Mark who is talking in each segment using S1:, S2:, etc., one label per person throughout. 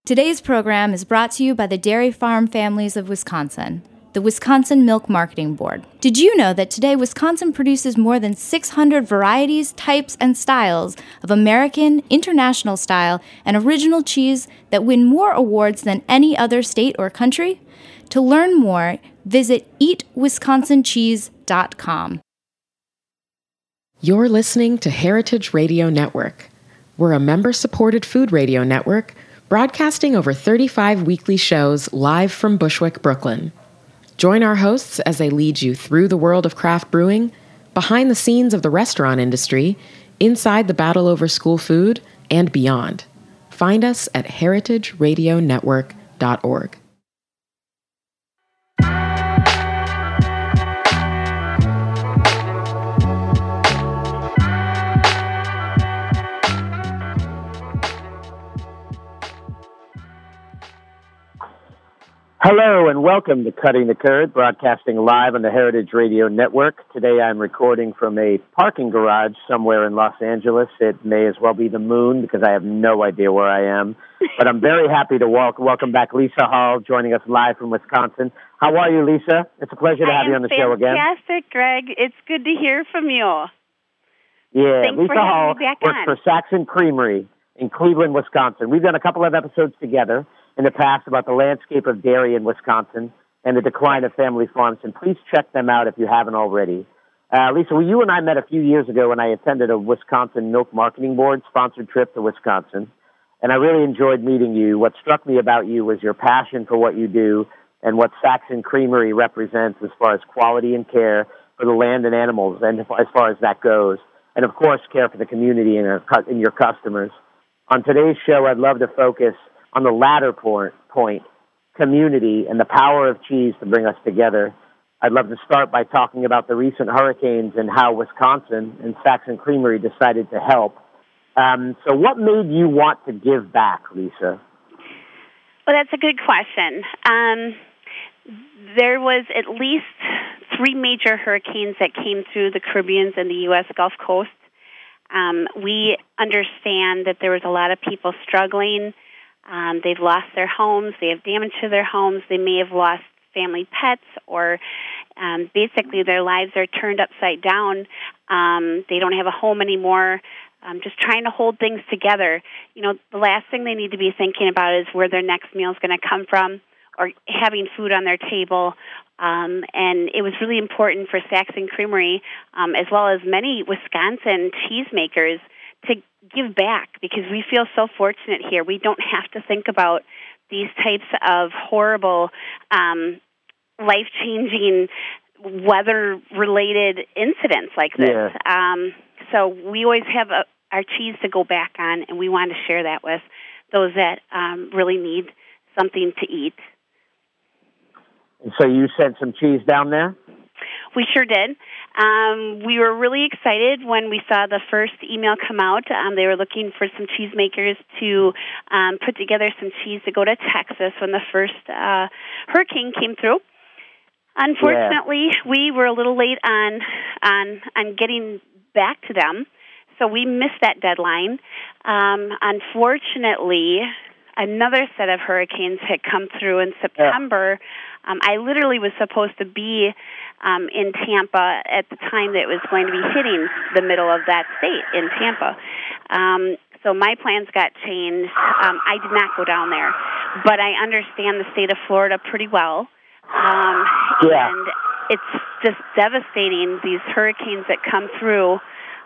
S1: Today's program is brought to you by the Dairy Farm Families of Wisconsin, the Wisconsin Milk Marketing Board. Did you know that today Wisconsin produces more than 600 varieties, types, and styles of American, international style, and original cheese that win more awards than any other state or country? To learn more, visit eatwisconsincheese.com.
S2: You're listening to Heritage Radio Network. We're a member-supported food radio network broadcasting over 35 weekly shows live from Bushwick, Brooklyn. Join our hosts as they lead you through the world of craft brewing, behind the scenes of the restaurant industry, inside the battle over school food, and beyond. Find us at heritageradionetwork.org.
S3: Hello and welcome to Cutting the Curd, broadcasting live on the Heritage Radio Network. Today I'm recording from a parking garage somewhere in Los Angeles. It may as well be the moon because I have no idea where I am. But I'm very happy to welcome back Lisa Hall, joining us live from Wisconsin. How are you, Lisa? It's a pleasure to have you on the show again.
S4: Fantastic, Greg. It's good to hear from you.
S3: Yeah,
S4: Thanks
S3: Lisa
S4: for having
S3: Hall
S4: me back
S3: works
S4: on.
S3: for Saxon Creamery in Cleveland, Wisconsin. We've done a couple of episodes together in the past about the landscape of dairy in Wisconsin and the decline of family farms, and please check them out if you haven't already. Lisa, well, you and I met a few years ago when I attended a Wisconsin Milk Marketing Board sponsored trip to Wisconsin, and I really enjoyed meeting you. What struck me about you was your passion for what you do and what Saxon Creamery represents as far as quality and care for the land and animals, and as far as that goes, and of course care for the community and your customers. On today's show, I'd love to focus on the latter point, community, and the power of cheese to bring us together. I'd love to start by talking about the recent hurricanes and how Wisconsin and Saxon Creamery decided to help. So what made you want to give back, Lisa?
S4: Well, that's a good question. There was at least 3 major hurricanes that came through the Caribbean and the U.S. Gulf Coast. We understand that there was a lot of people struggling. They've lost their homes. They have damage to their homes. They may have lost family pets, or basically their lives are turned upside down. They don't have a home anymore. Just trying to hold things together. You know, the last thing they need to be thinking about is where their next meal is going to come from, or having food on their table. And it was really important for Saxon Creamery, as well as many Wisconsin cheesemakers, to give back, because we feel so fortunate here. We don't have to think about these types of horrible, life-changing, weather-related incidents like this. Yeah. So we always have our cheese to go back on, and we want to share that with those that really need something to eat.
S3: And so you sent some cheese down there?
S4: We sure did. We were really excited when we saw the first email come out. They were looking for some cheesemakers to put together some cheese to go to Texas when the first hurricane came through. Unfortunately, we were a little late on getting back to them, so we missed that deadline. Unfortunately, another set of hurricanes had come through in September. I literally was supposed to be in Tampa at the time that it was going to be hitting the middle of that state in Tampa. So my plans got changed. I did not go down there, but I understand the state of Florida pretty well. And it's just devastating, these hurricanes that come through.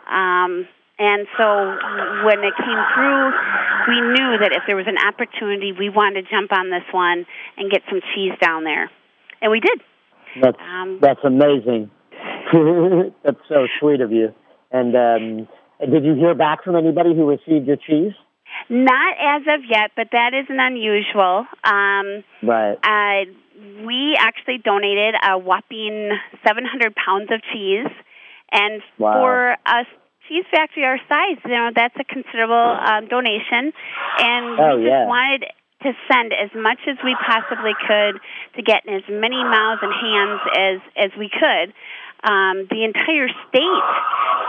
S4: And so when it came through, we knew that if there was an opportunity, we wanted to jump on this one and get some cheese down there. And we did.
S3: That's amazing. That's so sweet of you. And did you hear back from anybody who received your cheese?
S4: Not as of yet, but that isn't unusual.
S3: Right.
S4: We actually donated a whopping 700 pounds of cheese. And for us, cheese factory our size, you know, that's a considerable donation, and we just wanted to send as much as we possibly could to get in as many mouths and hands as we could. The entire state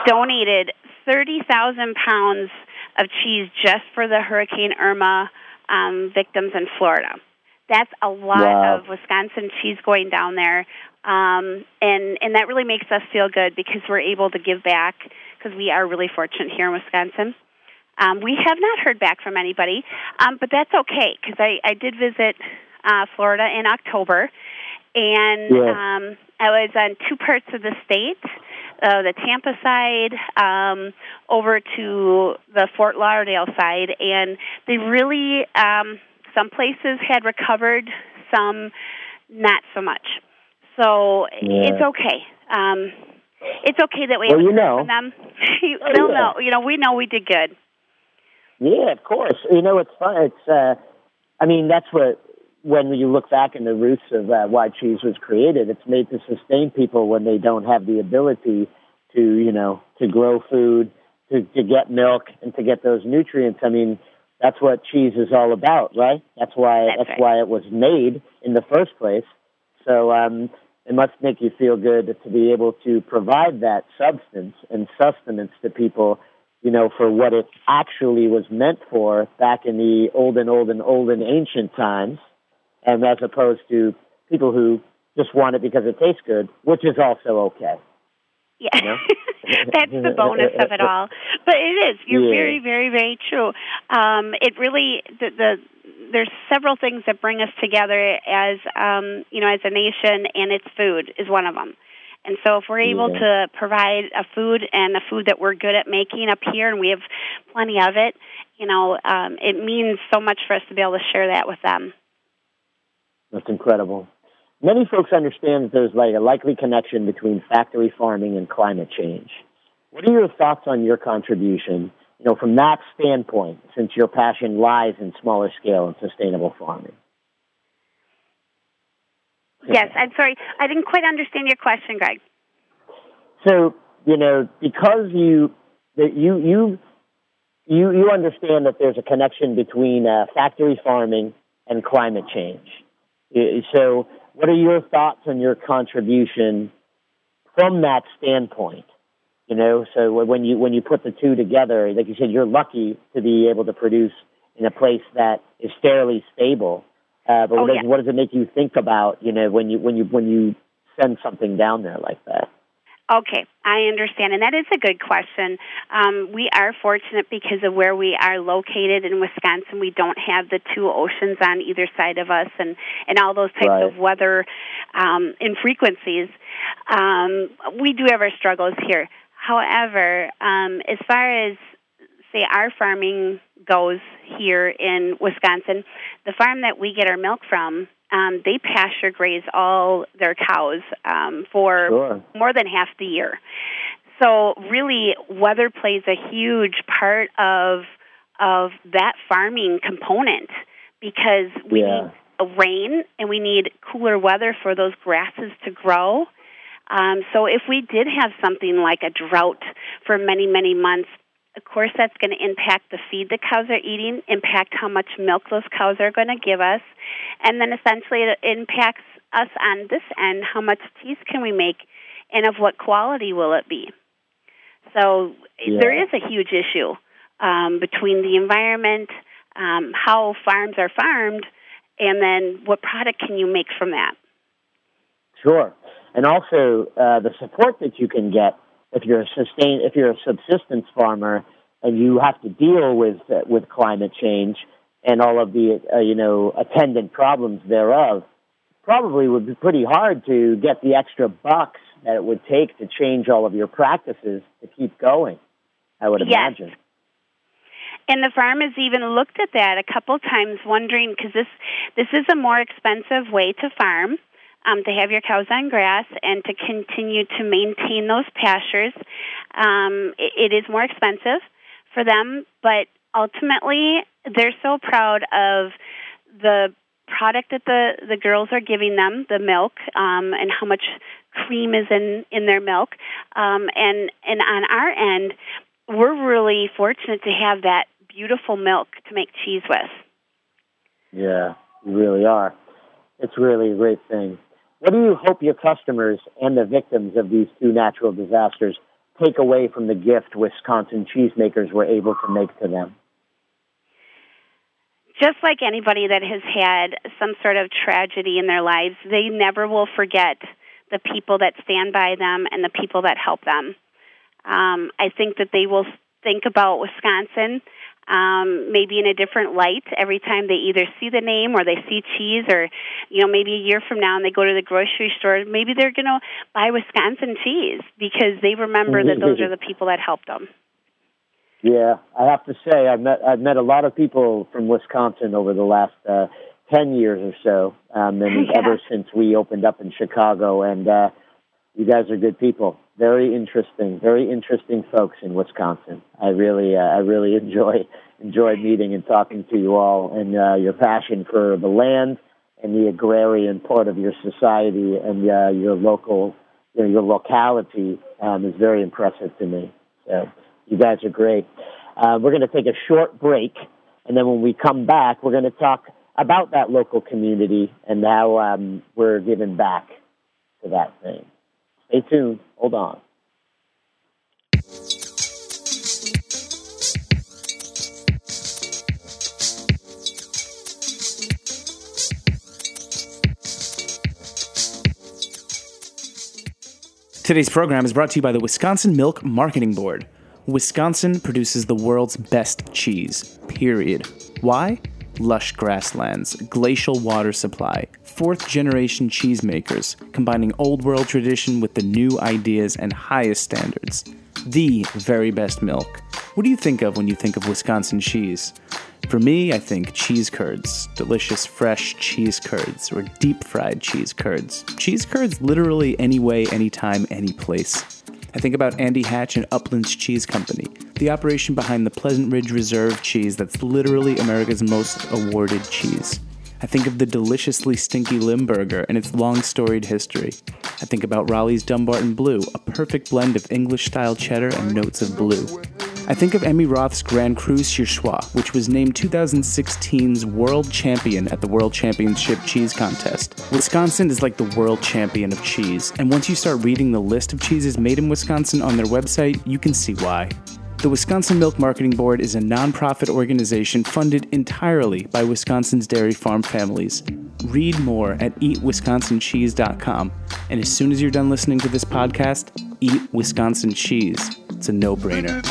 S4: donated 30,000 pounds of cheese just for the Hurricane Irma victims in Florida. That's a lot of Wisconsin cheese going down there, and that really makes us feel good because we're able to give back because we are really fortunate here in Wisconsin. We have not heard back from anybody, but that's okay because I did visit Florida in October, and I was on two parts of the state, the Tampa side over to the Fort Lauderdale side, and they really, some places had recovered, some not so much. So it's okay. It's okay that we haven't heard from them. They'll know. We know we did good.
S3: Yeah, of course. It's fun. It's, that's what, when you look back in the roots of why cheese was created, it's made to sustain people when they don't have the ability to grow food, to get milk, and to get those nutrients. That's what cheese is all about, right? That's why it was made in the first place. So it must make you feel good to be able to provide that substance and sustenance to people, for what it actually was meant for back in the olden ancient times, and as opposed to people who just want it because it tastes good, which is also okay.
S4: Yeah, that's the bonus of it all. But it is. You're very, very, very true. It really, there's several things that bring us together as, as a nation, and it's food is one of them. And so if we're able to provide a food that we're good at making up here, and we have plenty of it, it means so much for us to be able to share that with them.
S3: That's incredible. Many folks understand that there's a likely connection between factory farming and climate change. What are your thoughts on your contribution, from that standpoint, since your passion lies in smaller scale and sustainable farming?
S4: Yes, I'm sorry. I didn't quite understand your question, Greg.
S3: So, because you understand that there's a connection between factory farming and climate change. So, what are your thoughts on your contribution from that standpoint? So when you put the two together, like you said, you're lucky to be able to produce in a place that is fairly stable. But what does it make you think about, when you send something down there like that?
S4: Okay, I understand, and that is a good question. We are fortunate because of where we are located in Wisconsin. We don't have the two oceans on either side of us and all those types of weather and frequencies. We do have our struggles here. However, as far as, say, our farming goes here in Wisconsin, the farm that we get our milk from, they pasture graze all their cows for more than half the year. So really, weather plays a huge part of that farming component because we need rain and we need cooler weather for those grasses to grow. So if we did have something like a drought for many, many months, of course, that's going to impact the feed the cows are eating, impact how much milk those cows are going to give us, and then essentially it impacts us on this end, how much cheese can we make, and of what quality will it be. So there is a huge issue between the environment, how farms are farmed, and then what product can you make from that.
S3: Sure. And also the support that you can get if you're a subsistence farmer and you have to deal with climate change and all of the attendant problems thereof, probably would be pretty hard to get the extra bucks that it would take to change all of your practices to keep going, I would imagine.
S4: And the farm has even looked at that a couple times, wondering, because this is a more expensive way to farm, to have your cows on grass and to continue to maintain those pastures. It is more expensive for them, but ultimately they're so proud of the product that the girls are giving them, the milk, and how much cream is in their milk. And on our end, we're really fortunate to have that beautiful milk to make cheese with.
S3: Yeah, you really are. It's really a great thing. What do you hope your customers and the victims of these two natural disasters take away from the gift Wisconsin cheesemakers were able to make to them?
S4: just like anybody that has had some sort of tragedy in their lives, they never will forget the people that stand by them and the people that help them. I think that they will think about Wisconsin maybe in a different light every time they either see the name or they see cheese, or maybe a year from now and they go to the grocery store, maybe they're going to buy Wisconsin cheese because they remember that those are the people that helped them.
S3: Yeah, I have to say I've met a lot of people from Wisconsin over the last 10 years or so, and ever since we opened up in Chicago, and you guys are good people. Very interesting folks in Wisconsin. I really enjoy meeting and talking to you all, and your passion for the land and the agrarian part of your society and your locality is very impressive to me. So you guys are great. We're going to take a short break, and then when we come back, we're going to talk about that local community and how we're giving back to that thing. Stay tuned. Hold on.
S5: Today's program is brought to you by the Wisconsin Milk Marketing Board. Wisconsin produces the world's best cheese, period. Why? Lush grasslands, glacial water supply, fourth-generation cheesemakers, combining old-world tradition with the new ideas and highest standards. The very best milk. What do you think of when you think of Wisconsin cheese? For me, I think cheese curds, delicious fresh cheese curds, or deep-fried cheese curds. Cheese curds literally any way, anytime, any place. I think about Andy Hatch and Upland's Cheese Company, the operation behind the Pleasant Ridge Reserve cheese that's literally America's most awarded cheese. I think of the deliciously stinky Limburger and its long storied history. I think about Raleigh's Dumbarton Blue, a perfect blend of English-style cheddar and notes of blue. I think of Emmy Roth's Grand Cru Surchoix, which was named 2016's World Champion at the World Championship Cheese Contest. Wisconsin is like the world champion of cheese, and once you start reading the list of cheeses made in Wisconsin on their website, you can see why. The Wisconsin Milk Marketing Board is a nonprofit organization funded entirely by Wisconsin's dairy farm families. Read more at eatwisconsincheese.com, and as soon as you're done listening to this podcast, eat Wisconsin cheese. It's a no-brainer.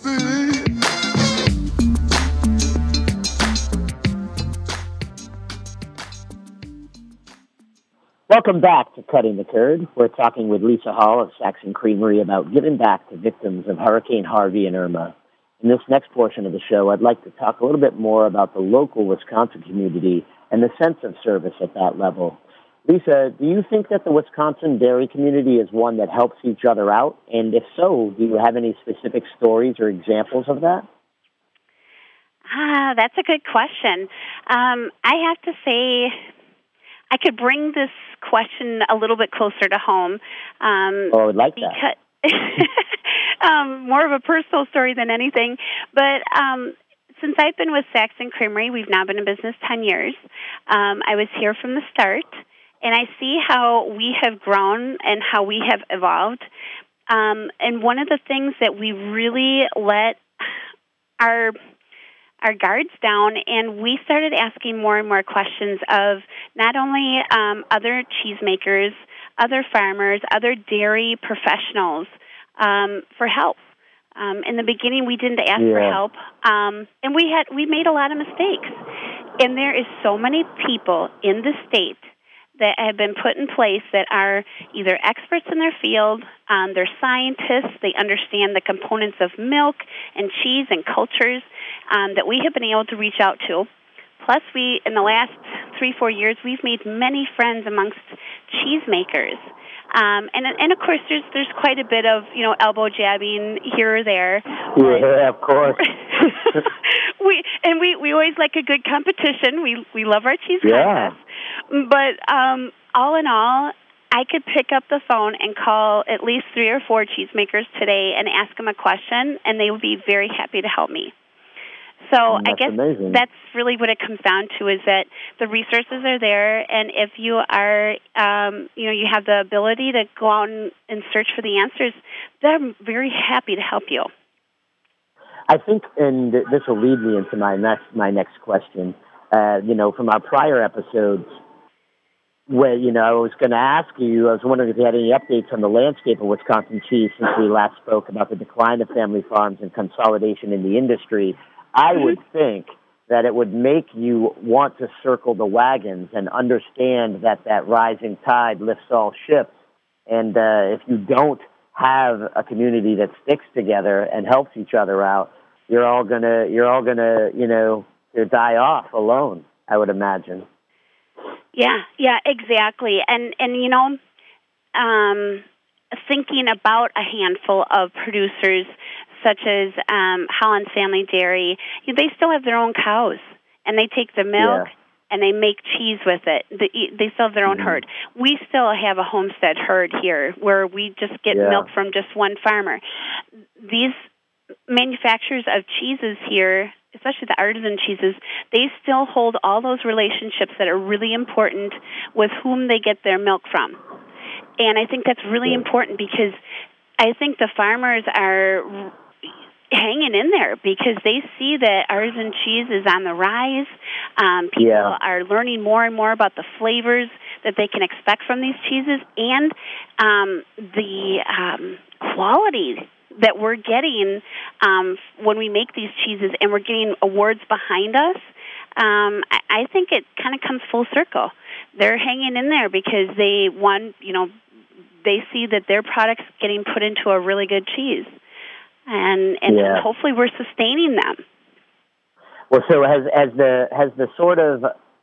S3: Welcome back to Cutting the Curd. We're talking with Lisa Hall of Saxon Creamery about giving back to victims of Hurricane Harvey and Irma. In this next portion of the show, I'd like to talk a little bit more about the local Wisconsin community and the sense of service at that level. Lisa, do you think that the Wisconsin dairy community is one that helps each other out? And if so, do you have any specific stories or examples of that?
S4: That's a good question. I have to say, I could bring this question a little bit closer to home.
S3: I would like that.
S4: More of a personal story than anything. But since I've been with Saxon Creamery, we've now been in business 10 years. I was here from the start, and I see how we have grown and how we have evolved. And one of the things that we really let our guards down, and we started asking more and more questions of not only other cheesemakers, other farmers, other dairy professionals for help. In the beginning, we didn't ask for help, and we made a lot of mistakes. And there is so many people in the state that have been put in place that are either experts in their field, they're scientists, they understand the components of milk and cheese and cultures that we have been able to reach out to. Plus, in the last 3-4 years, we've made many friends amongst cheesemakers. And of course, there's quite a bit of elbow jabbing here or there.
S3: Yeah, of course.
S4: we always like a good competition. We love our cheese contest. But all in all, I could pick up the phone and call at least 3 or 4 cheesemakers today and ask them a question, and they would be very happy to help me. So I guess
S3: amazing.
S4: That's really what it comes down to, is that the resources are there, and if you are, you have the ability to go out and search for the answers, they're very happy to help you.
S3: I think, and this will lead me into my next question, from our prior episodes, where, I was going to ask you, I was wondering if you had any updates on the landscape of Wisconsin cheese since we last spoke about the decline of family farms and consolidation in the industry. I would think that it would make you want to circle the wagons and understand that rising tide lifts all ships. And if you don't have a community that sticks together and helps each other out, you're all gonna die off alone, I would imagine.
S4: Yeah, exactly. And thinking about a handful of producers such as Holland Family Dairy, they still have their own cows, and they take the milk and they make cheese with it. They still have their own herd. We still have a homestead herd here where we just get milk from just one farmer. These manufacturers of cheeses here, especially the artisan cheeses, they still hold all those relationships that are really important with whom they get their milk from. And I think that's really important because I think the farmers are hanging in there because they see that artisan cheese is on the rise. People are learning more and more about the flavors that they can expect from these cheeses and the quality that we're getting when we make these cheeses, and we're getting awards behind us. I think it kind of comes full circle. They're hanging in there because they see that their product's getting put into a really good cheese. And hopefully we're sustaining them.
S3: Well, so has the sort of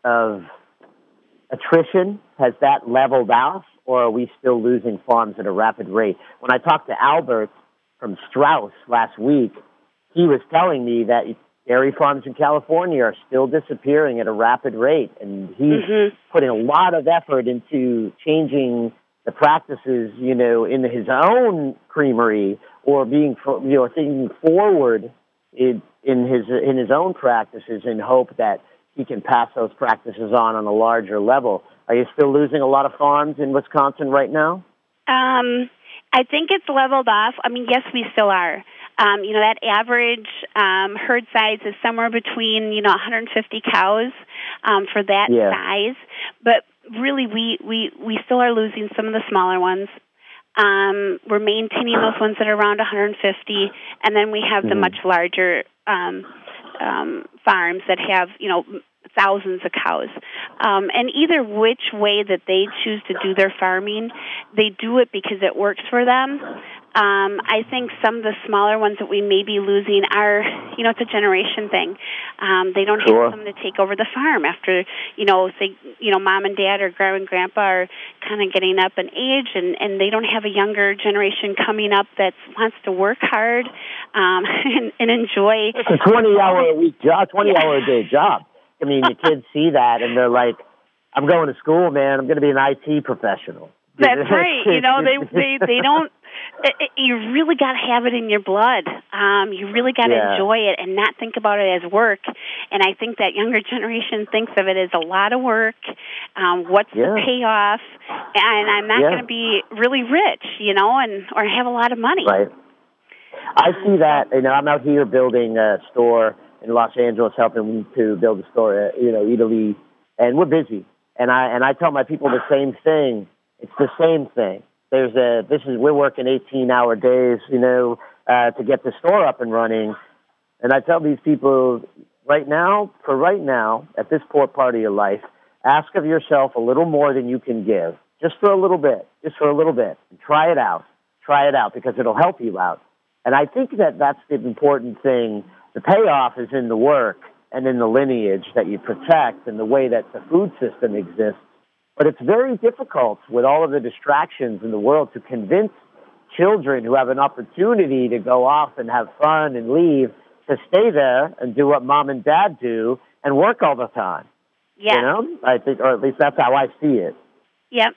S3: attrition, has that leveled out, or are we still losing farms at a rapid rate? When I talked to Albert from Strauss last week, he was telling me that dairy farms in California are still disappearing at a rapid rate, and he's putting a lot of effort into changing the practices, in his own creamery, or being, thinking forward in his own practices in hope that he can pass those practices on a larger level. Are you still losing a lot of farms in Wisconsin right now?
S4: I think it's leveled off. I mean, yes, we still are. That average herd size is somewhere between, 150 cows for that size. But really, we still are losing some of the smaller ones. We're maintaining those ones that are around 150, and then we have the much larger farms that have, thousands of cows. And either which way that they choose to do their farming, they do it because it works for them. I think some of the smaller ones that we may be losing are, it's a generation thing. They don't have someone to take over the farm after, mom and dad or grandma and grandpa are kind of getting up in age, and they don't have a younger generation coming up that wants to work hard and enjoy.
S3: It's a 20-hour-a-week job, 20-hour-a-day job. I mean, the kids see that, and they're like, I'm going to school, man. I'm going to be an IT professional.
S4: That's right. They don't. You really got to have it in your blood. You really got to enjoy it and not think about it as work. And I think that younger generation thinks of it as a lot of work. What's the payoff? And I'm not going to be really rich, or have a lot of money.
S3: Right. I see that. I'm out here building a store in Los Angeles, helping to build a store, Italy, and we're busy. And I tell my people the same thing. It's the same thing. We're working 18-hour days, to get the store up and running. And I tell these people, right now, at this poor part of your life, ask of yourself a little more than you can give, just for a little bit, and try it out, because it'll help you out. And I think that's the important thing. The payoff is in the work and in the lineage that you protect and the way that the food system exists. But it's very difficult with all of the distractions in the world to convince children who have an opportunity to go off and have fun and leave to stay there and do what mom and dad do and work all the time.
S4: Yeah.
S3: I think, or at least that's how I see it.
S4: Yep.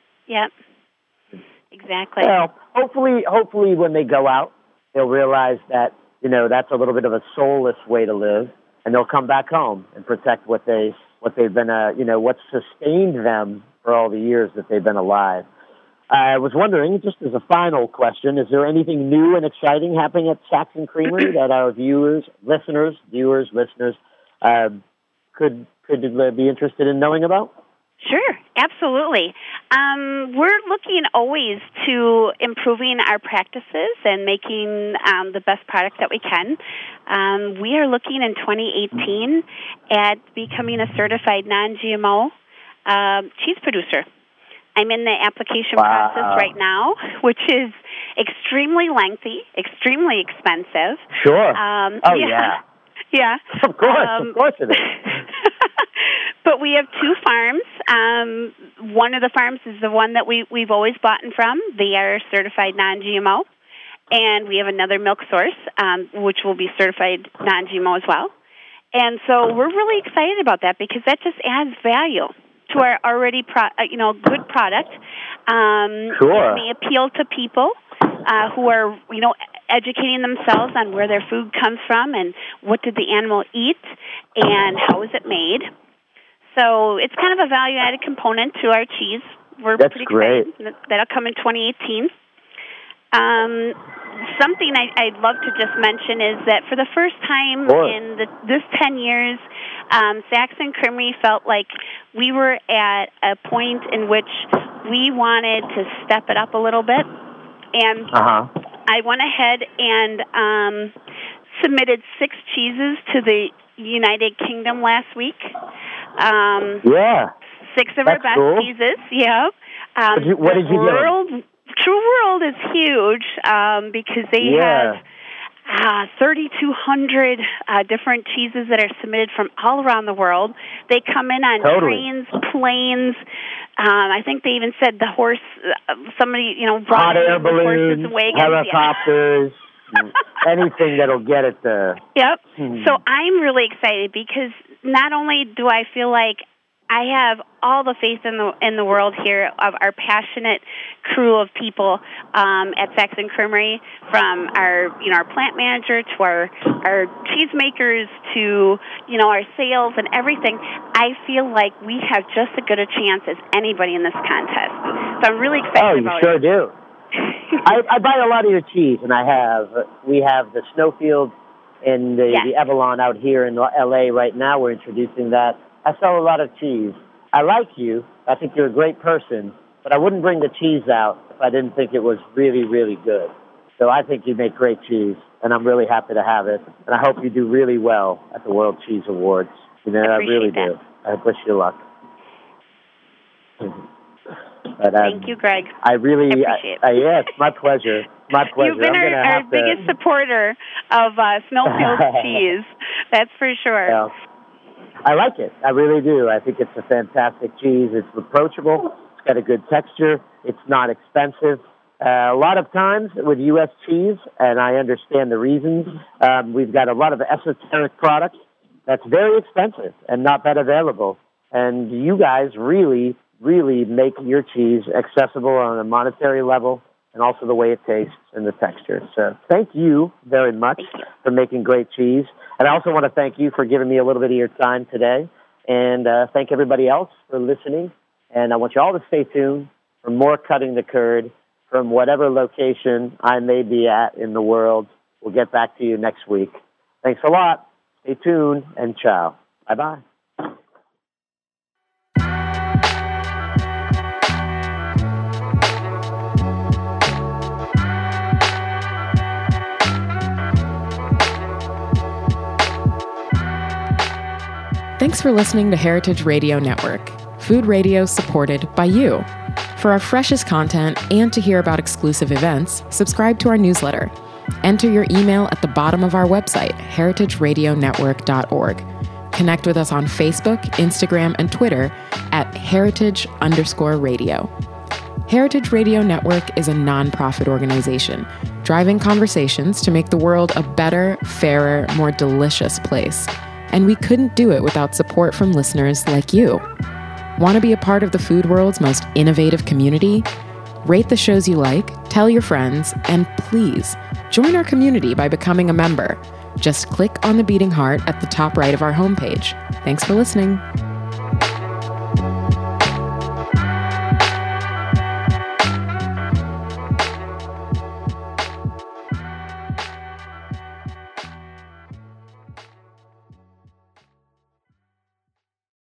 S4: Exactly.
S3: Well, hopefully when they go out, they'll realize that, that's a little bit of a soulless way to live, and they'll come back home and protect what they've been, what's sustained them for all the years that they've been alive. I was wondering, just as a final question, is there anything new and exciting happening at Saxon Creamery that our listeners could could be interested in knowing about?
S4: Sure, absolutely. We're looking always to improving our practices and making the best product that we can. We are looking in 2018 at becoming a certified non-GMO cheese producer. I'm in the application process right now, which is extremely lengthy, extremely expensive.
S3: Sure. Yeah. Of course it is.
S4: But we have 2 farms. One of the farms is the one that we've always bought from. They are certified non-GMO. And we have another milk source, which will be certified non-GMO as well. And so we're really excited about that because that just adds value to our already good product.
S3: Sure.
S4: It may appeal to people who are, educating themselves on where their food comes from and what did the animal eat and how is it made. So it's kind of a value-added component to our cheese. We're pretty excited. That'll come in 2018. Something I'd love to just mention is that for the first time in this 10 years, Saxon Creamery felt like we were at a point in which we wanted to step it up a little bit. And I went ahead and submitted 6 cheeses to the United Kingdom last week. 6 of our best cheeses. Yeah.
S3: What did you do?
S4: True World is huge because they have 3,200 different cheeses that are submitted from all around the world. They come in on trains, planes. I think they even said the horse. Somebody, brought
S3: hot air balloons,
S4: horses, wagons,
S3: helicopters, anything that'll get it there.
S4: Yep. So I'm really excited because not only do I feel like I have all the faith in the world here of our passionate crew of people at Saxon Creamery, from our plant manager to our cheesemakers to our sales and everything. I feel like we have just as good a chance as anybody in this contest. So I'm really excited about it.
S3: Oh, you sure do. I buy a lot of your cheese, and we have the Snowfield and the Evelyn out here in L.A. right now. We're introducing that. I sell a lot of cheese. I like you. I think you're a great person, but I wouldn't bring the cheese out if I didn't think it was really, really good. So I think you make great cheese, and I'm really happy to have it. And I hope you do really well at the World Cheese Awards. I really do. I wish you luck. But,
S4: thank you, Greg.
S3: I really
S4: appreciate it.
S3: Yeah, it's my pleasure. My pleasure.
S4: You've been our biggest supporter of Snowfield cheese. That's for sure.
S3: Yeah. I like it. I really do. I think it's a fantastic cheese. It's approachable. It's got a good texture. It's not expensive. A lot of times with U.S. cheese, and I understand the reasons, we've got a lot of esoteric products that's very expensive and not that available. And you guys really, really make your cheese accessible on a monetary level and also the way it tastes and the texture. So thank you very much for making great cheese. And I also want to thank you for giving me a little bit of your time today. And thank everybody else for listening. And I want you all to stay tuned for more Cutting the Curd from whatever location I may be at in the world. We'll get back to you next week. Thanks a lot. Stay tuned, and ciao. Bye-bye.
S2: Thanks for listening to Heritage Radio Network, food radio supported by you. For our freshest content and to hear about exclusive events, subscribe to our newsletter. Enter your email at the bottom of our website, heritageradionetwork.org. Connect with us on Facebook, Instagram, and Twitter at heritage_radio. Heritage Radio Network is a nonprofit organization driving conversations to make the world a better, fairer, more delicious place. And we couldn't do it without support from listeners like you. Want to be a part of the food world's most innovative community? Rate the shows you like, tell your friends, and please join our community by becoming a member. Just click on the beating heart at the top right of our homepage. Thanks for listening.